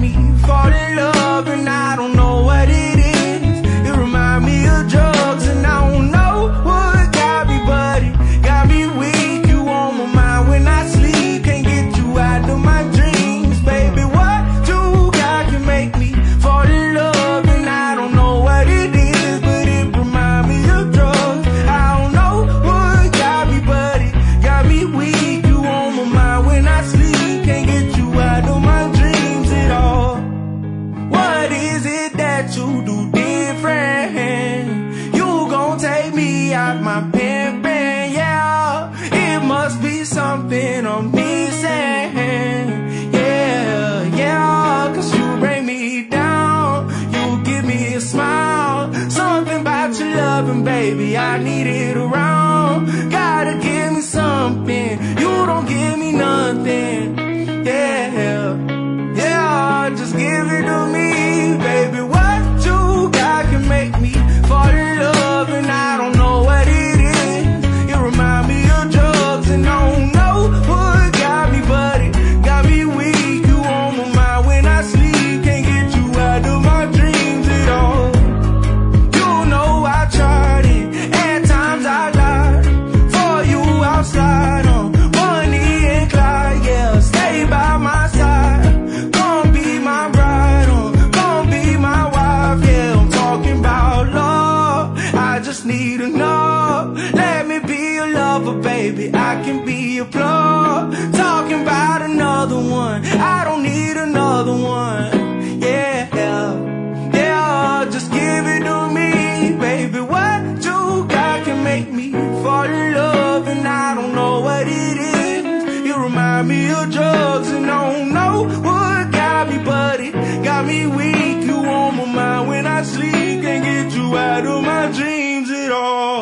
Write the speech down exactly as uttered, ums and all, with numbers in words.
me fall in love, and I don't know what it is. It remind me of drugs, and I don't know what got me, but it got me weak. You on my mind when I sleep, can't get you out of my dreams, baby. What you got can make me fall in love, and I don't know what it is, but it remind me of drugs. I don't know what got me, but it got me weak. You on my mind when I sleep, can't get you out of my dreams at all. What is it that you do different? You gon' take me out my pen, pen, yeah. It must be something I'm missing, yeah, yeah. Cause you bring me down, you give me a smile. Something about your loving, baby, I need it around. Gotta give me something, you don't give me nothing, yeah. Yeah, just give it to me, baby. What you got can make me fall in love, and I don't know what it is. It remind me of drugs, and I don't know what got me, but it got me weak. You on my mind when I sleep, can't get you out of my dreams at all. You know I tried it, at times I lied for you outside on Bonnie and Clyde, yeah. Stay by my side, gon' be my bride, uh, gon' be my wife, yeah. I'm talking about love, I just need to know. Let me be your lover, baby, I can be your plug. Talking about another one, I don't need another one, yeah, yeah. Just give it to me, baby. What you got can make me fall in love, and I don't know what it is. You remind me of drugs, and I don't know what got me, but it got me weak. You on my mind when I sleep, can't get you out of my dreams at all.